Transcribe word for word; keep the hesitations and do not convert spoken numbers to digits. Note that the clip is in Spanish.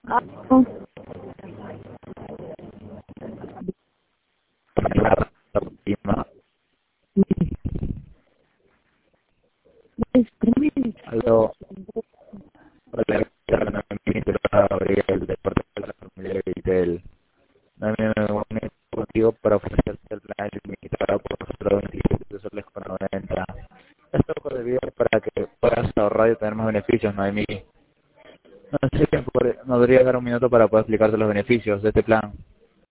Oh, este, Aló, hola, ministro Gabriel, de parte de la familia de Vitel. Dame un motivo para ofrecerte el plan limitado por nosotros veintisiete soles con noventa. Esto por debido para que puedas ahorrar y tener más beneficios, Noemí. No sé si me podría dar un minuto para poder explicarte los beneficios de este plan.